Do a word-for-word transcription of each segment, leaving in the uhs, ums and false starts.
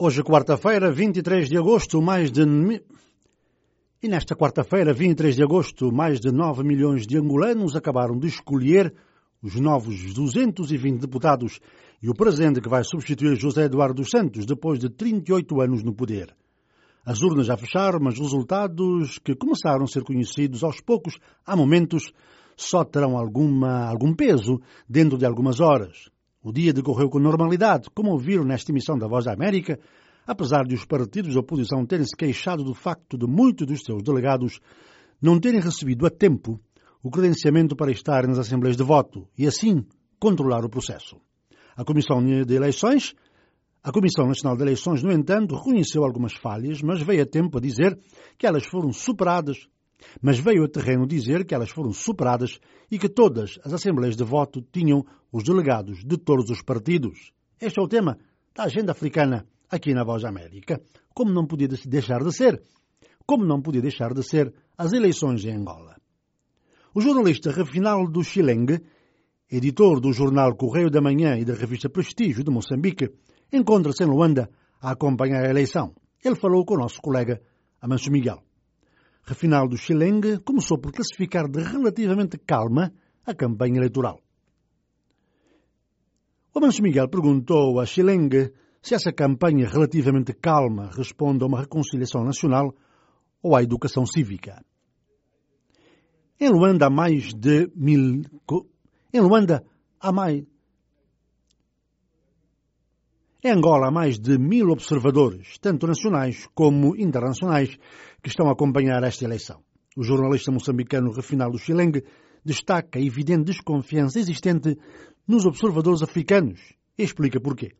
Hoje, quarta-feira, vinte e três de agosto, mais de... E nesta quarta-feira, vinte e três de agosto, mais de nove milhões de angolanos acabaram de escolher os novos duzentos e vinte deputados e o presidente que vai substituir José Eduardo dos Santos depois de trinta e oito anos no poder. As urnas já fecharam, mas os resultados que começaram a ser conhecidos aos poucos, há momentos, só terão alguma, algum peso dentro de algumas horas. O dia decorreu com normalidade, como ouviram nesta emissão da Voz da América, apesar de os partidos de oposição terem se queixado do facto de muitos dos seus delegados não terem recebido a tempo o credenciamento para estar nas assembleias de voto e, assim, controlar o processo. A Comissão de Eleições, a Comissão Nacional de Eleições, no entanto, reconheceu algumas falhas, mas veio a tempo a dizer que elas foram superadas, mas veio a terreno dizer que elas foram superadas e que todas as assembleias de voto tinham os delegados de todos os partidos. Este é o tema da agenda africana aqui na Voz da América. Como não podia deixar de ser, como não podia deixar de ser as eleições em Angola. O jornalista Refinaldo Chileng, editor do jornal Correio da Manhã e da revista Prestígio de Moçambique, encontra-se em Luanda a acompanhar a eleição. Ele falou com o nosso colega Amancio Miguel. Refinaldo Chileng começou por classificar de relativamente calma a campanha eleitoral. O Amancio Miguel perguntou a Chileng se essa campanha relativamente calma responde a uma reconciliação nacional ou à educação cívica. Em Luanda há mais de mil... Em Luanda há mais... Em Angola há mais de mil observadores, tanto nacionais como internacionais, que estão a acompanhar esta eleição. O jornalista moçambicano Refinaldo Chileng destaca a evidente desconfiança existente nos observadores africanos e explica porquê.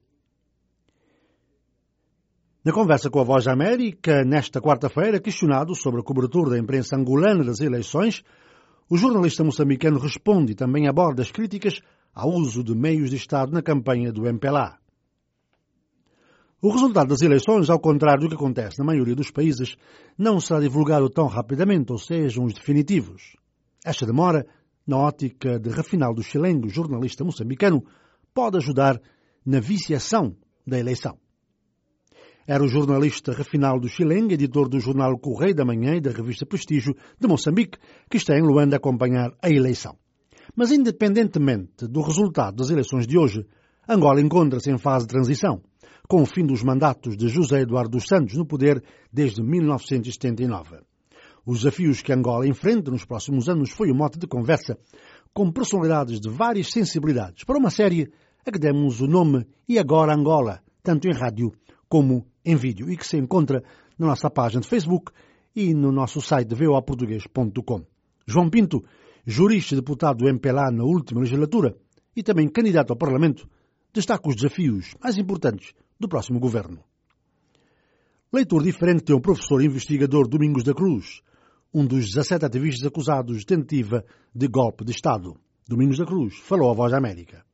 Na conversa com a Voz da América, nesta quarta-feira, questionado sobre a cobertura da imprensa angolana das eleições, o jornalista moçambicano responde e também aborda as críticas ao uso de meios de Estado na campanha do M P L A. O resultado das eleições, ao contrário do que acontece na maioria dos países, não será divulgado tão rapidamente, ou sejam os definitivos. Esta demora, na ótica de Refinaldo Chileng, jornalista moçambicano, pode ajudar na viciação da eleição. Era o jornalista Refinaldo Chileng, editor do jornal Correio da Manhã e da revista Prestígio de Moçambique, que está em Luanda a acompanhar a eleição. Mas, independentemente do resultado das eleições de hoje, Angola encontra-se em fase de transição, com o fim dos mandatos de José Eduardo dos Santos no poder desde mil novecentos e setenta e nove. Os desafios que Angola enfrenta nos próximos anos foi o mote de conversa com personalidades de várias sensibilidades para uma série a que demos o nome E Agora Angola, tanto em rádio como em vídeo, e que se encontra na nossa página de Facebook e no nosso site v o a português ponto com. João Pinto, jurista e deputado do M P L A na última legislatura e também candidato ao Parlamento, destaca os desafios mais importantes do próximo governo. Leitura diferente tem o professor investigador Domingos da Cruz, um dos dezassete ativistas acusados de tentativa de golpe de Estado. Domingos da Cruz falou à Voz da América.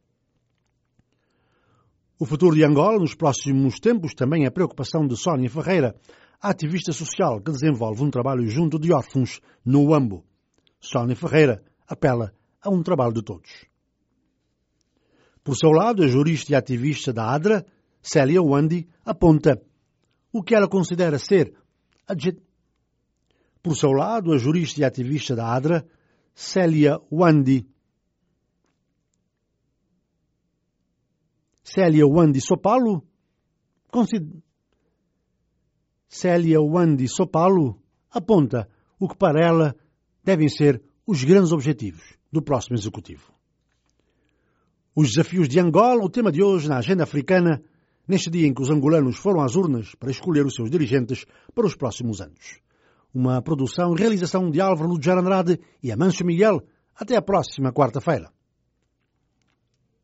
O futuro de Angola nos próximos tempos também é a preocupação de Sónia Ferreira, ativista social que desenvolve um trabalho junto de órfãos no Uambo. Sónia Ferreira apela a um trabalho de todos. Por seu lado, a jurista e ativista da ADRA, Célia Wandi, aponta o que ela considera ser adjet... Por seu lado, a jurista e ativista da ADRA, Célia Wandi, Célia Wandi Sopalo, consider... Célia Wandi Sopalo aponta o que para ela devem ser os grandes objetivos do próximo executivo. Os desafios de Angola, o tema de hoje na agenda africana, neste dia em que os angolanos foram às urnas para escolher os seus dirigentes para os próximos anos. Uma produção e realização de Álvaro Lujar Andrade e Amancio Miguel. Até a próxima quarta-feira.